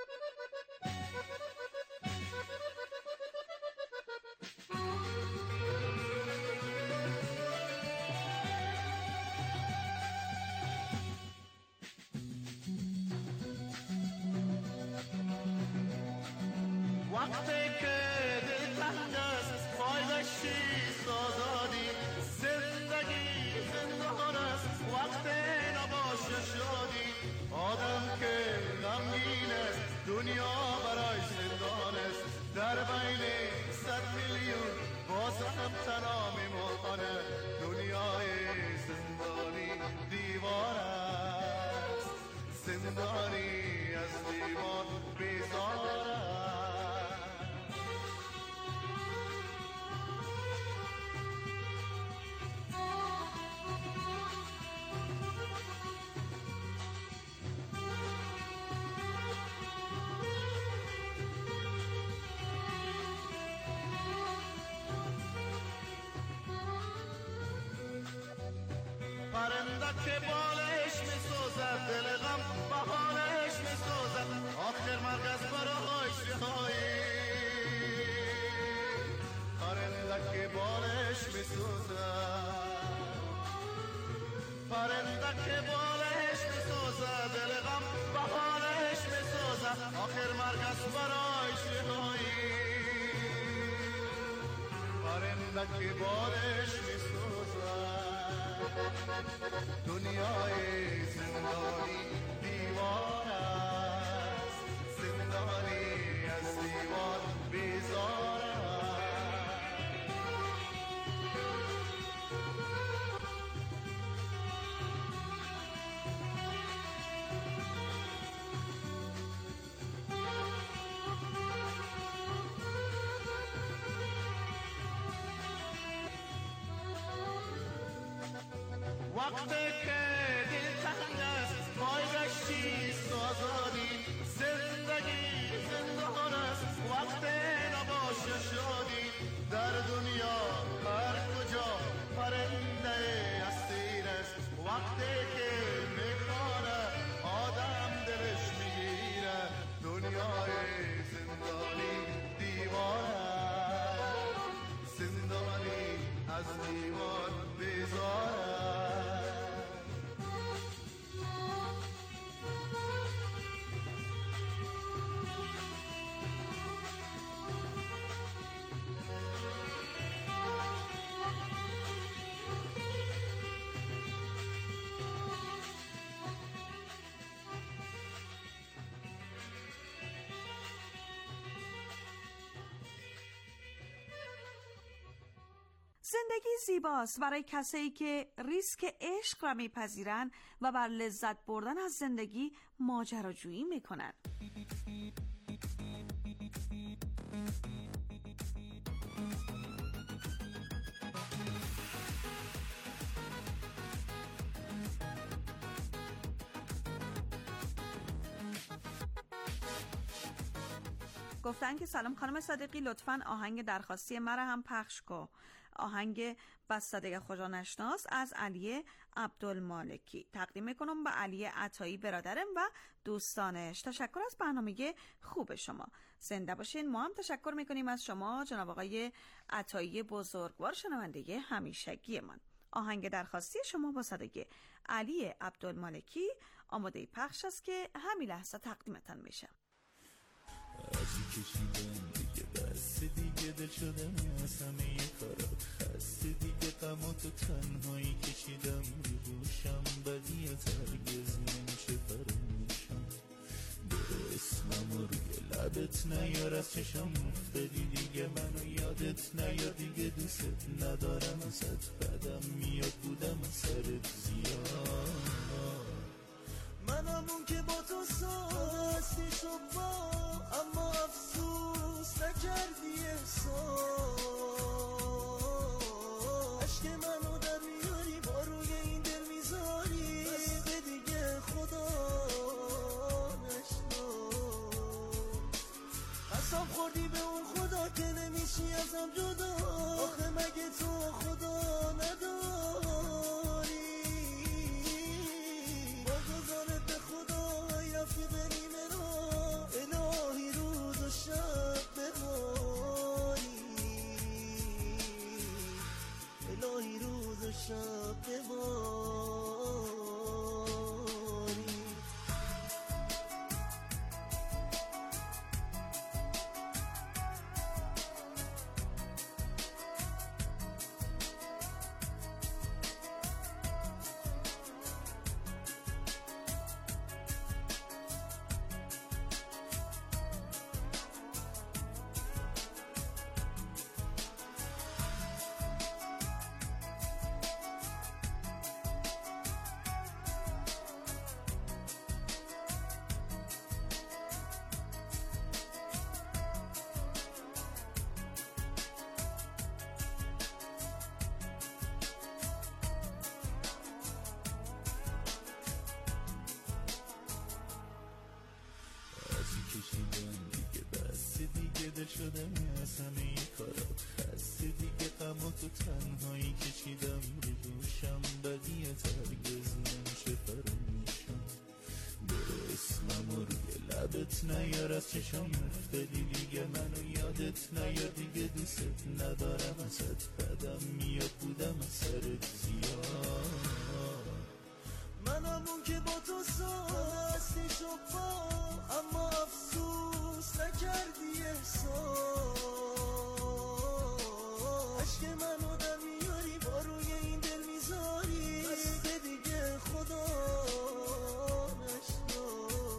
وقتی که دلتنگ است فایدش چیست آزادی. زندگی زندان است وقتی نباشه شادی. آدم که غمگین است دنیا برای زندان است. در بین 100 میلیون باز هم تنها میمانه. دنیای زندانی دیوار است، زندانی از دیوار بیزار است. پرنده که بالش میسوزد دل غم بهانش میسوزد. آخر مرگ از برایش رهایی. پرنده که بالش میسوزد، پرنده که بالش میسوزد دل غم بهانش میسوزد. آخر مرگ از برایش رهایی. پرنده که بالش میسوزد. دنیای زندانی دیوار است، زندانی از دیوار بیزار است. وقتی که دلتنگ است پایش چیست آزادی. زندگی زندان است زندگی زیباست برای کسایی که ریسک عشق را میپذیرن و بر لذت بردن از زندگی ماجراجویی میکنن. گفتن که سلام خانم صادقی، لطفاً آهنگ درخواستی مرا هم پخش کن. آهنگ بستده خدا نشناس از علی عبدالمالکی تقدیم میکنم به علی عطایی برادرم و دوستانش. تشکر از برنامه خوب شما، زنده باشین. ما هم تشکر میکنیم از شما جناب آقای عطایی بزرگوار، شنونده همیشگی من. آهنگ درخواستی شما با صدای علی عبدالمالکی آماده پخش است که همین لحظه تقدیمتان میشه. عجی کشیدم دیگه، بس دیگه دل شدم از همه کارات، خسته دیگه غماتو تنهایی کشیدم رو دوشم، بدیت هرگز نمیشه فراموشم. به اسمم و روی لبت نیار، از چشم افتادی دیگه، منو یادت نیار دیگه، دوست ندارم ازت، بدم میاد بودم از سرت زیاد. منم اون که با تو ساستی شد با، اما افسوس نکردی احساس. عشق منو در میاری، با روی این دل میذاری، بس دیگه خدا نشنا. قسم خوردی به اون خدا که نمیشی ازم جدا، آخه مگه تو خدا نداری؟ واگذارت به خدا رفیق نیمه را، الهی روز و شب بباری، الهی روز و شب بباری. کشیدم دیگه، بس دیگه دل شدم از همه کارات، خسته دیگه غماتو تنهایی کشیدم رو دوشم، بدیت هرگز نمیشه فراموشم. به اسمم و روی لبت نیار، از چشم افتادی دیگه، منو یادت نیار دیگه، دوست ندارم ازت، بدم میاد بودم از سرت زیاد. منم اون که با تو ساستی شد با، اما افسوس نکردی احساس. عشق منو در میاری، با روی این دل میذاری، بس دیگه خدا نشنا.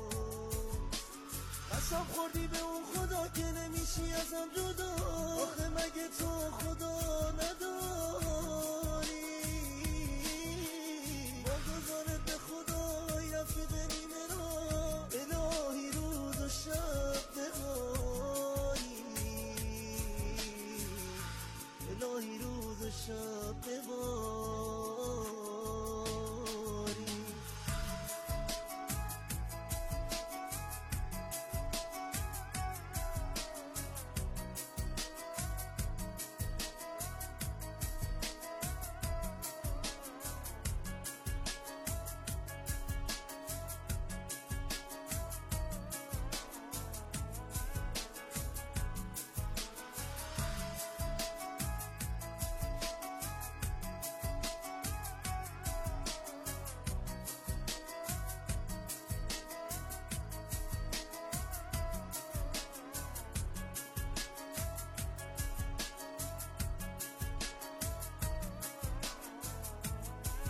قسم خوردی به اون خدا که نمیشی ازم جدا، آخه مگه تو خدا نداری؟ واگذارت به خدا رفیق نیمه را، الهی روز و شب بباری، الهی روز و شب بباری.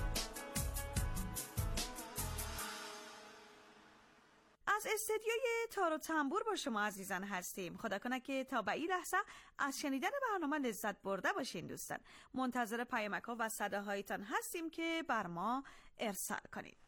از استدیوی تار و تنبور با شما عزیزان هستیم. خدا کنه که تا به این لحظه از شنیدن برنامه لذت برده باشین دوستان. منتظر پیامک‌ها و صداهایتان هستیم که بر ما ارسال کنید.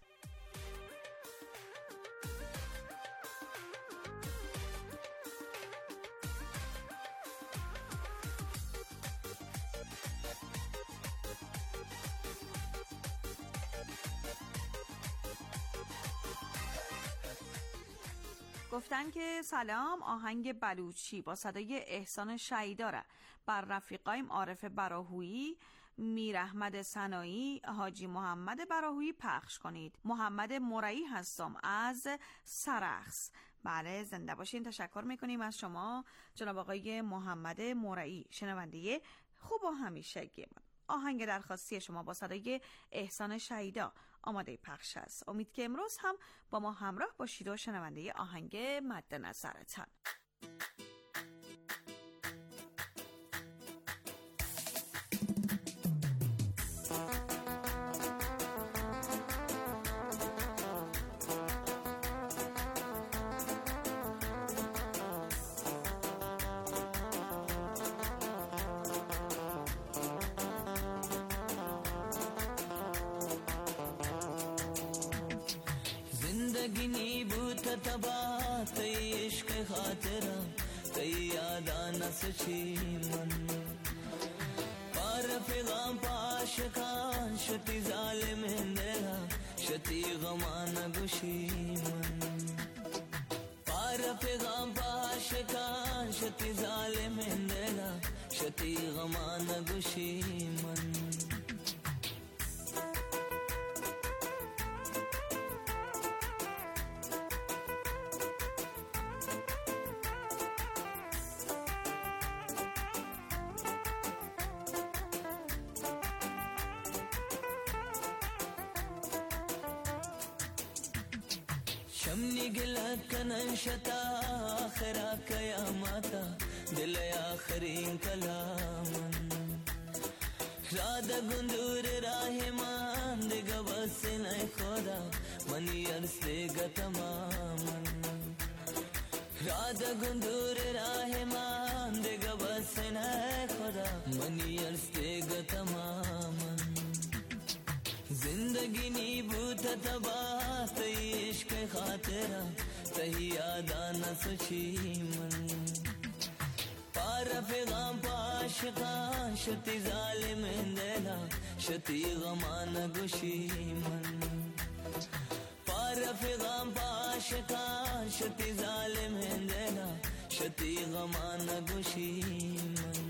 گفتن که سلام، آهنگ بلوچی با صدای احسان شیداره بر رفیقایم عارف براهویی، میر احمد سنایی، حاجی محمد براهویی پخش کنید. محمد مرئی هستم از سرخس. بله زنده باشین. تشکر میکنیم از شما جناب آقای محمد مرئی، شنونده خوب و همیشگی من. آهنگ درخواستی شما با صدای احسان شیدا آماده پخش است. امید که امروز هم با ما همراه باشید و شنونده آهنگ مد نظرتان. زندگی بود تبا تی عشق خاطرم تی یادا نسچی من پار پیغام پاشکان شتی ظالم اندرا شتی غمان گوشی من پار پیغام پاشکان شتی ظالم اندرا شتی غمان گوشی من شمنی گلت کنن شتا آخرا قیامتا دل آخرین کلامن راد گندور راہ مان دگا بس نئی خدا منی عرص دگا تمامن راد گندور راہ مان دگا بس نئی خدا منی عرص دگا تمامن زندگی نی بوت تبا تی عشق خاطرہ تہی یادا نہ سچی من پار پیغام پاشقان شتی ظالم اندیلا شتی غمان گوشی من پار پیغام پاشقان شتی ظالم اندیلا شتی غمان گوشی من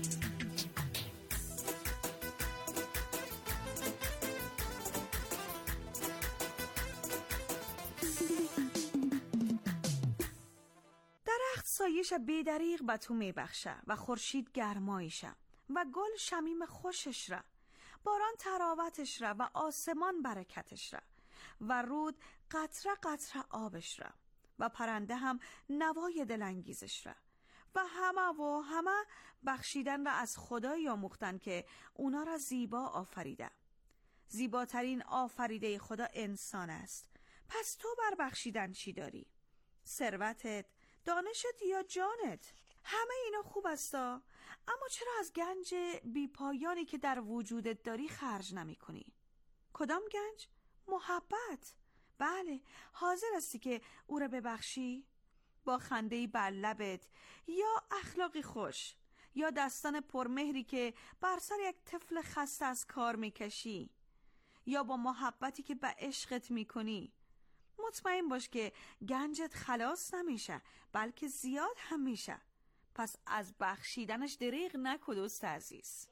سایش بیدریغ به تو میبخشه و خورشید گرمایشه و گل شمیم خوشش را، باران تراوتش را و آسمان برکتش را و رود قطره قطره آبش را و پرنده هم نوای دلانگیزش را و همه بخشیدن را از خدای آموختن که اونا را زیبا آفریده. زیباترین آفریده خدا انسان است. پس تو بر بخشیدن چی داری؟ ثروتت، دانشت یا جانت؟ همه اینا خوب استا، اما چرا از گنج بی پایانی که در وجودت داری خرج نمی کنی؟ کدام گنج؟ محبت. بله، حاضر هستی که او را ببخشی؟ با خنده‌ای بر لبت، یا اخلاقی خوش، یا دستان پرمهری که بر سر یک طفل خسته از کار میکشی، یا با محبتی که به عشقت میکنی. مطمئن باش که گنجت خلاص نمیشه، بلکه زیاد هم میشه. پس از بخشیدنش دریغ نکن دوست عزیز.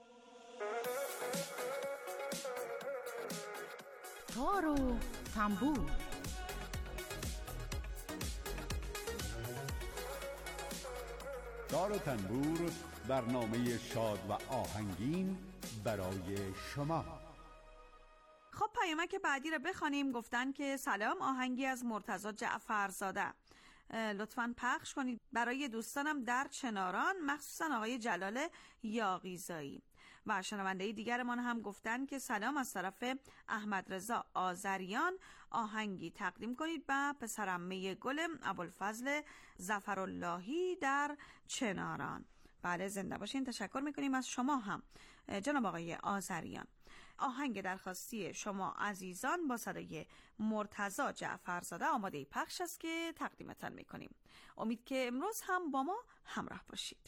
تار و تنبور. تار و تنبور، برنامه شاد و آهنگین برای شما. خب پیامک بعدی رو بخوانیم. گفتن که سلام، آهنگی از مرتضی جعفرزاده لطفاً پخش کنید برای دوستانم در چناران، مخصوصا آقای جلال یاغیزایی. و شنونده دیگرمان هم گفتن که سلام از طرف احمد رضا آذریان، آهنگی تقدیم کنید به پسرعمه گل ابوالفضل ظفراللهی در چناران. بله، زنده باشین. تشکر میکنیم از شما هم جناب آقای آذریان. آهنگ درخواستی شما عزیزان با صدای مرتضی جعفرزاده آماده پخش است که تقدیمتان میکنیم. امید که امروز هم با ما همراه باشید.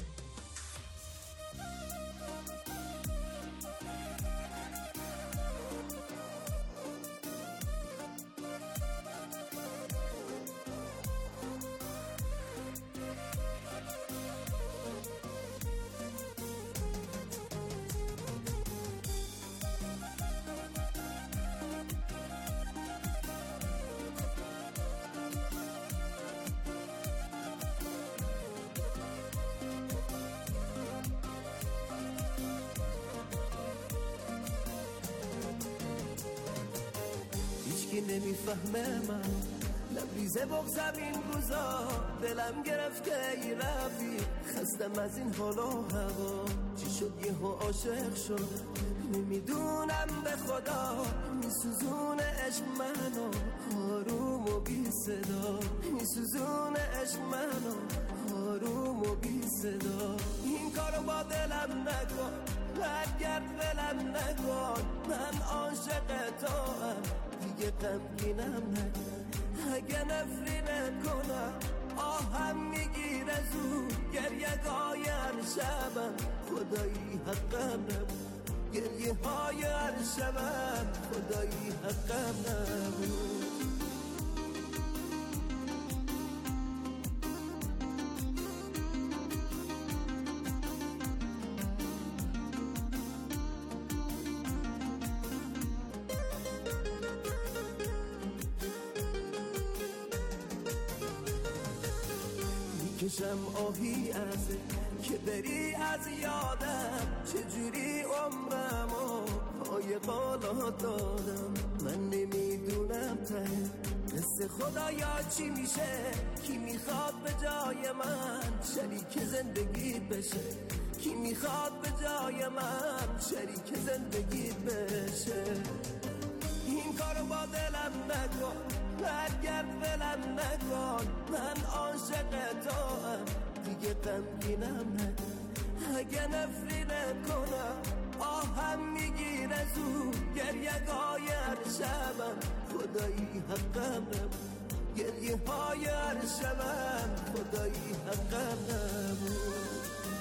هیچکی نمیفهمه من لبریز بغزم این روزا، دلم گرفته ای رفیق، خستم از این حال و هوا. چی شد یهو عاشق شد نمیدونم به خدا، میسوزونه عشق منو آروم و بی صدا، میسوزونه عشق منو آروم و بی صدا. این کارو با دلم نکن، برگرد ولم نکن، من عاشق تو هم دیگه غمگینم نکن. اگه نفرینت کنم آهم میگیره زود، گریه های هر شبم خدایی حقم نبود، گریه های هر شبم خدایی حقم نبود. کشم آهی ازه که بری از یادم، چجوری عمرمو پای قالا دادم. من نمیدونم ته قصه خدایا چی میشه، کی میخواد به جای من شریک زندگی بشه، کی میخواد به جای من شریک زندگی بشه. این کارو با دلم نکن، برگرد ولم نکن، من عاشق تو هم دیگه غمگینم نکن. اگه نفرینت کنم آهم میگیره زود، گریه های هر شبم خدایی حقم نبود، گریه های هر شبم خدایی حقم نبود.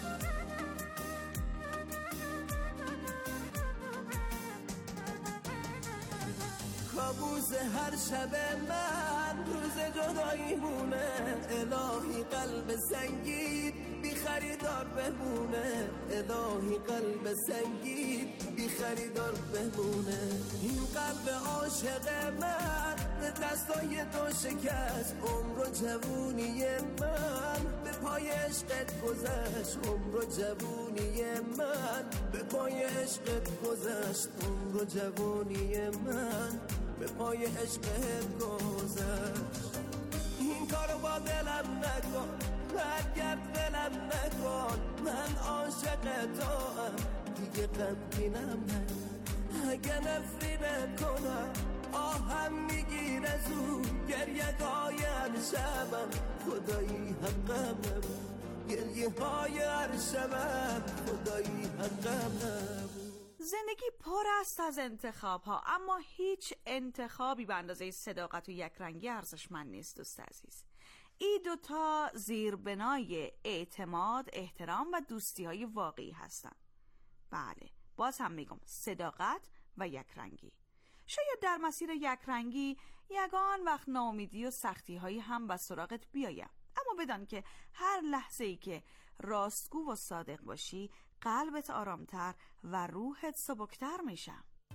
کابوس هر شب من روز جدایی مونه، الهی قلب سنگین بی خریدار بمونه، الهی قلب سنگین بی خریدار بمونه. این قلب عاشق من به دستای تو شکست، عمر و جوونی من به پای عشقت گذشت، عمر و جوونی من به پای عشقت گذشت، عمر و جوونی من به پای عشقت گذشت. این کارو با دلم نکن، برگرد ولم نکن، من عاشق تو هم دیگه غمگینم نکن. اگه نفرینت کنم آهم میگیره زود، گریه های هر شبم خدایی حقم نبود، گریه های هر شبم خدایی حقم نبود. زندگی پر است از انتخاب ها، اما هیچ انتخابی به اندازه صداقت و یکرنگی ارزشمند نیست دوست عزیز. این دوتا زیربنای اعتماد، احترام و دوستی های واقعی هستن. بله، باز هم میگم صداقت و یکرنگی. شاید در مسیر یکرنگی یگان وقت ناامیدی و سختی هایی هم به سراغت بیایم، اما بدان که هر لحظه ای که راستگو و صادق باشی قلبت آرامتر و روحت سبکتر میشه.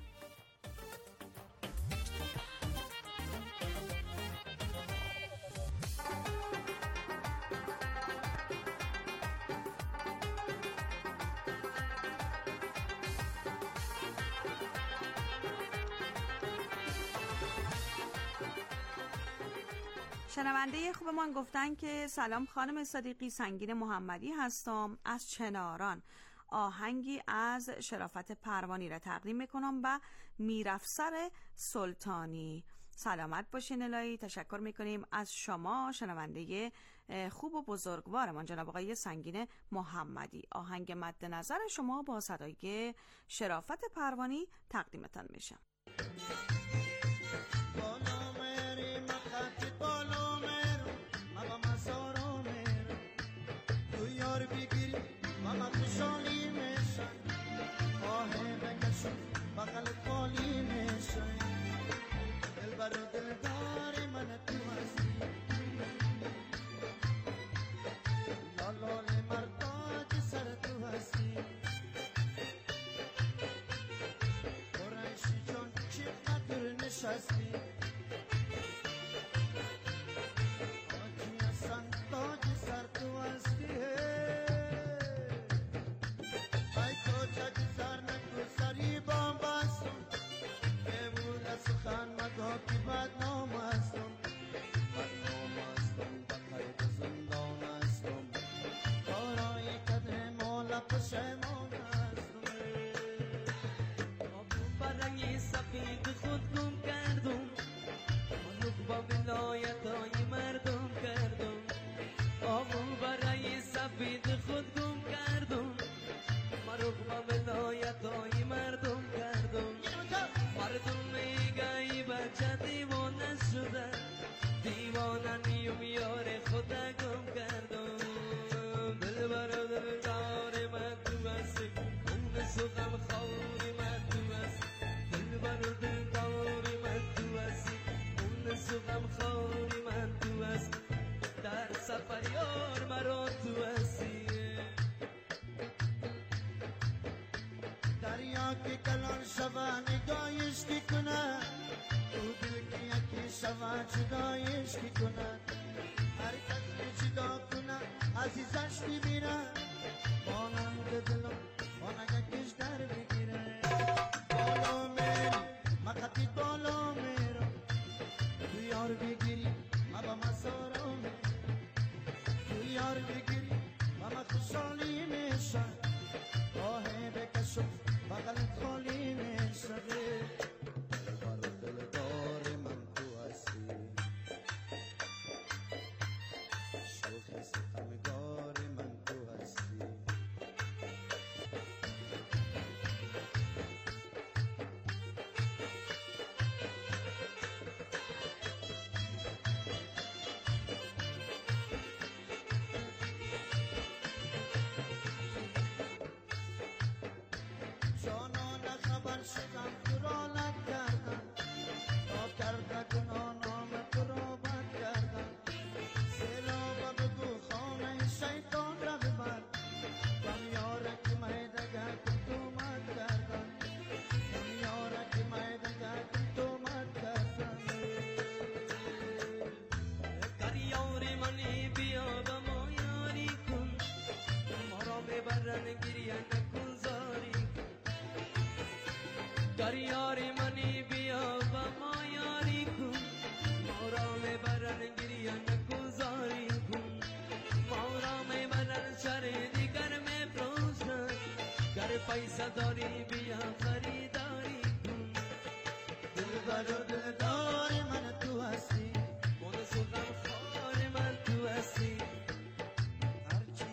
شنونده خوبمان گفتن که سلام خانم صدیقی، سنگین محمدی هستم از چناران. آهنگی از شرافت پروانی را تقدیم میکنم به میرافسر سلطانی. سلامت باشین الهی. تشکر میکنیم از شما شنونده خوب و بزرگوارمان جناب آقای سنگین محمدی. آهنگ مد نظر شما با صدای شرافت پروانی تقدیمتان میشم. ماما خوشحالی میشن آهه بکشم بغل خالی میشن دلبر و دلدار من تو هستی لالال مرداد سر تو هستی قرشی جان چقدر نشستی آجی اصلا تاج سر تو هستی سخن مگاه که بدنام هستم بخیر زندان هستم کارای کده مالا پشمان هستم آبون برای سفید خود گم کردم منوک با ولایت های مردم کردم آبون برای سفید خود گم کردم منوک با ولایت های مردم کردم مردم میگایی بچه دیوانه شده دیوانه نیم یار خدا گم کردم دل برا دل دار من تو هستی اون سخم خوری من تو هستی دل برا دل دار من تو هستی اون سخم خوری من تو هستی در سفر یار مرا تو هستی دریا که کلان شوه نگاهش کی کنه تو دل که یکی شوه جدایش کی کنه هر کس که جدا کنه عزیزش ببینه مانند دلم مانگه کش در بگیره بالا میری مقتی بالا میرم تو یار بگیری مبا مسارم تو یار بگیری مما خوشحالی میشن آهه بکشم بغل خالی میشه دلبر و دلدار من تو هستی شوخ ستمگار من تو هستی جانان خبر شدم تو را نکردم تا کرده گناهان تو را بد کردم سیلاب بگو خانه شیطان را ببر کم یاره که میدگه کن تو مد کردم کم یاره که میدگه کن تو مد کردم کر یاری منی بیا با ما یاری کن ما را ببرن گریه نکن زاری در یاری منی بیا و ما یاری کن ما را میبرن گریه نگذاری کن ما را میبرن شر دیگر میفروشن گر پیسه داری بیا خریداری کن دلبر و دلدار من تو هستی